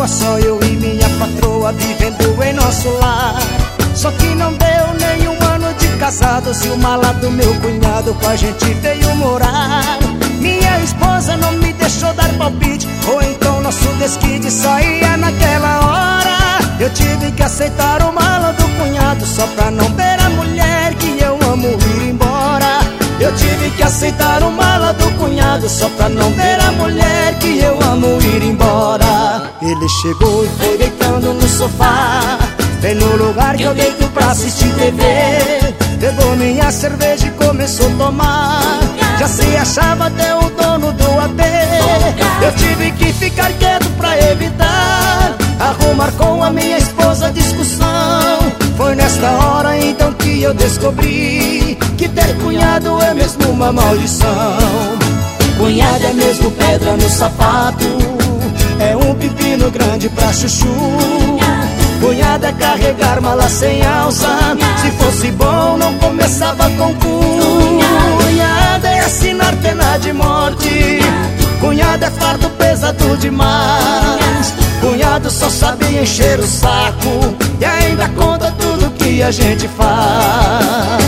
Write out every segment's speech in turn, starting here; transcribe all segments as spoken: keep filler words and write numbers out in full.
só eu e minha patroa vivendo em nosso lar. Só que não deu nenhum ano de casados e o mala do meu cunhado com a gente veio morar. Minha esposa não me deixou dar palpite, ou então nosso desquite saía naquela hora. Eu tive que aceitar o mala do cunhado só pra não ver a mulher que eu amo ir embora. Eu tive que aceitar o mala do cunhado só pra não ver a mulher que eu amo ir embora. Ele chegou e foi deitando no sofá, bem no lugar que eu deito pra assistir T V. Pegou minha cerveja e começou a tomar, já se achava até o dono do A P. Eu tive que ficar quieto pra evitar arrumar com a minha esposa discussão. Foi nesta hora então que eu descobri que ter cunhado é mesmo uma maldição. Cunhado é mesmo pedra no sapato, é um pepino grande pra chuchu. Cunhado é carregar mala sem alça, se fosse bom não começava com cu. Cunhado é assinar pena de morte, cunhado é fardo pesado demais. Cunhado só sabe encher o saco e ainda conta tudo que a gente faz.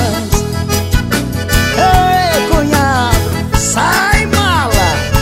Ei, cunhado, sai mala!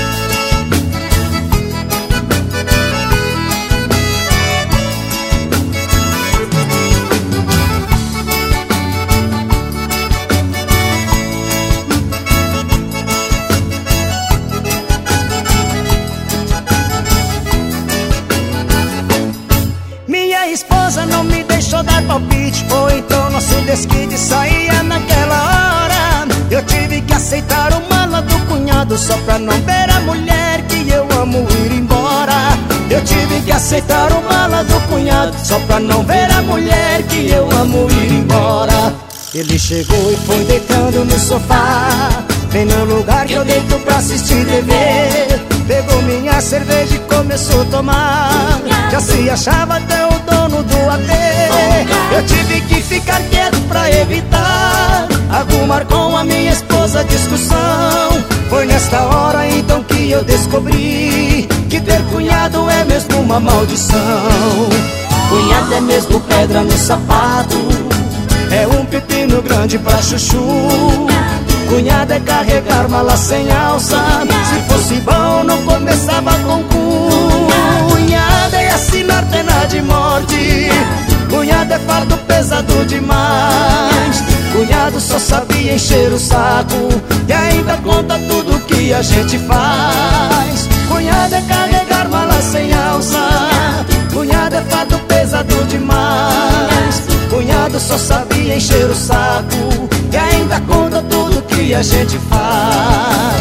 Minha esposa não me deixou dar palpite, ou então nosso desquite saía naquela hora. Eu tive que aceitar o mala do cunhado só pra não ver a mulher que eu amo ir embora. Eu tive que aceitar o mala do cunhado só pra não ver a mulher que eu amo ir embora. Ele chegou e foi deitando no sofá, bem no lugar que eu deito pra assistir T V. Pegou minha cerveja e começou a tomar, já se achava até o dono do A P. Eu tive que ficar quieto pra evitar arrumar com a minha esposa discussão. Foi nesta hora então que eu descobri que ter cunhado é mesmo uma maldição. Cunhado é mesmo pedra no sapato, é um pepino grande pra chuchu. Cunhado é carregar mala sem alça, se fosse bom não começava com cu. Cunhado é assinar pena de morte, cunhado é fardo pesado demais. Cunhado só sabia encher o saco e ainda conta tudo que a gente faz. Cunhado é carregar mala sem alça, cunhado é fardo pesado demais. Cunhado só sabia encher o saco e ainda conta tudo que a gente faz.